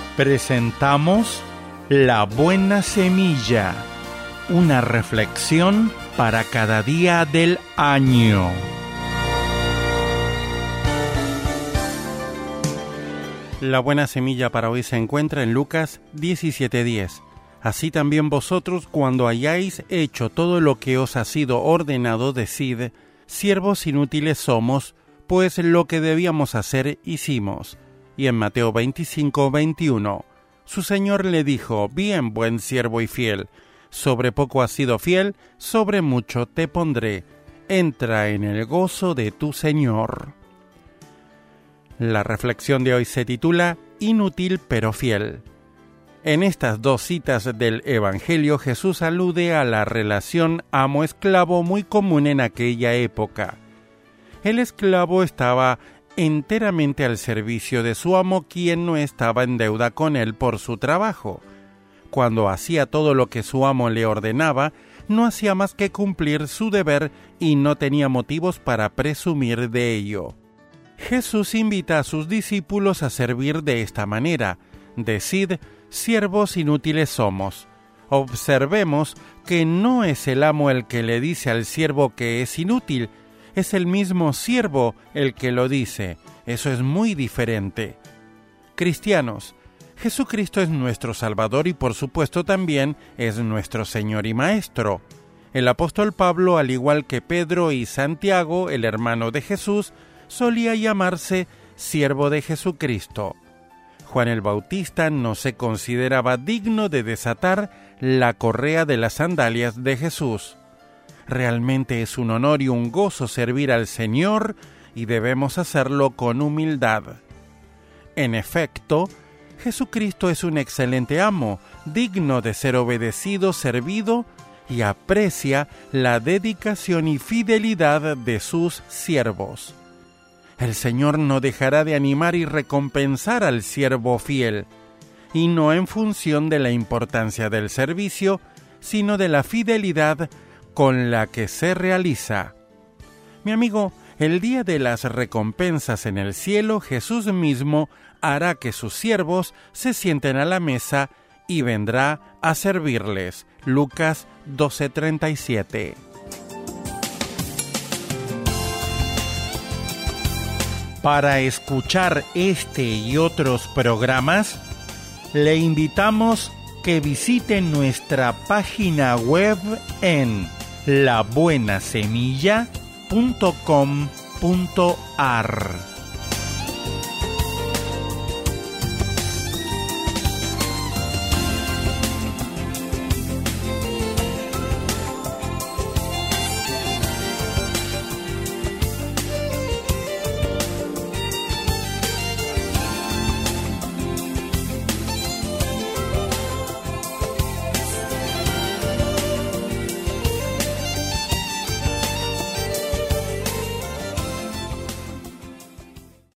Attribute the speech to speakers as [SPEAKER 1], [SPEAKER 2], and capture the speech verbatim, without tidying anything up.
[SPEAKER 1] Presentamos La Buena Semilla, una reflexión para cada día del año. La buena semilla para hoy se encuentra en Lucas diecisiete diez. Así también vosotros, cuando hayáis hecho todo lo que os ha sido ordenado, decid: siervos inútiles somos, pues lo que debíamos hacer hicimos. Y en Mateo veinticinco veintiuno, su señor le dijo: bien, buen siervo y fiel, sobre poco has sido fiel, sobre mucho te pondré, entra en el gozo de tu señor. La reflexión de hoy se titula Inútil pero fiel. En estas dos citas del Evangelio, Jesús alude a la relación amo-esclavo muy común en aquella época. El esclavo estaba enteramente al servicio de su amo, quien no estaba en deuda con él por su trabajo. Cuando hacía todo lo que su amo le ordenaba, no hacía más que cumplir su deber y no tenía motivos para presumir de ello. Jesús invita a sus discípulos a servir de esta manera: decid, siervos inútiles somos. Observemos que no es el amo el que le dice al siervo que es inútil, es el mismo siervo el que lo dice. Eso es muy diferente. Cristianos, Jesucristo es nuestro Salvador y por supuesto también es nuestro Señor y Maestro. El apóstol Pablo, al igual que Pedro y Santiago, el hermano de Jesús, solía llamarse siervo de Jesucristo. Juan el Bautista no se consideraba digno de desatar la correa de las sandalias de Jesús. Realmente es un honor y un gozo servir al Señor y debemos hacerlo con humildad. En efecto, Jesucristo es un excelente amo, digno de ser obedecido, servido, y aprecia la dedicación y fidelidad de sus siervos. El Señor no dejará de animar y recompensar al siervo fiel, y no en función de la importancia del servicio, sino de la fidelidad con la que se realiza. Mi amigo, el día de las recompensas en el cielo, Jesús mismo hará que sus siervos se sienten a la mesa y vendrá a servirles. Lucas doce treinta y siete. Para escuchar este y otros programas, le invitamos que visite nuestra página web en la buena semilla punto com punto a r.